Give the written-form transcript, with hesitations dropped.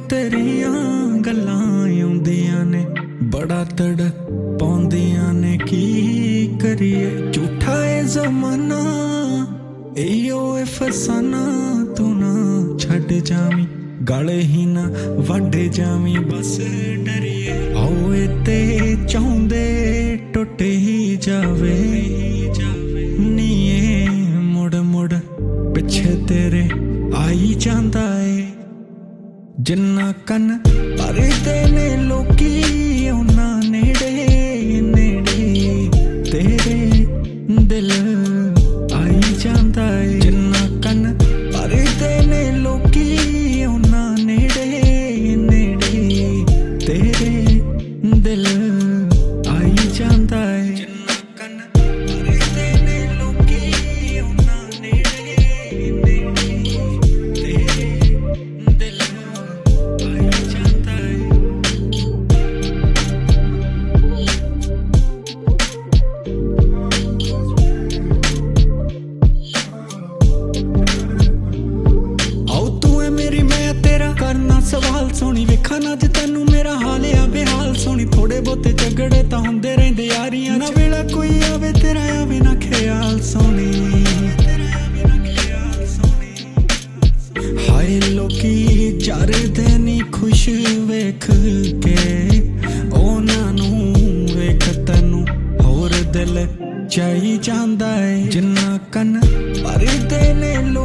तेरियां गल्लां आउंदियां ने बड़ा तड़ पाउंदियां ने की करिए झूठा है जमाना इहो है फसाना तू ना छड़ जावी गल ही ना वढ जावी बस डरिए होए ते चाहुंदे टुट ही जावे नीए मुड़ मुड़ पिछे तेरे आई जांदा है जिन्ना कन भरदे ने लोकी उन्ना नेड़े नेड़े तेरे दिल आई जांदा है जिन्ना कन भरदे ने लोकी उन्ना नेड़े नेड़े तेरे दिल आई जांदा है जिन्ना कन भरदे ने लोकी उन्ना नेड़े नेड़े तेरे दिल सवाल सोनी वेखा ना ज तैनू मेरा हाल आ बेहाल सोनी थोड़े बहुते झगड़े तां हुंदे रहिंदे यारियां ना वेला कोई आवे तेरा आवे ना ख्याल सोनी हाय लोकी चरदे नी खुश वेख के उन्हां नू वेख तैनू होर दिल चाही जांदा है जिन्ना कन भरदे ने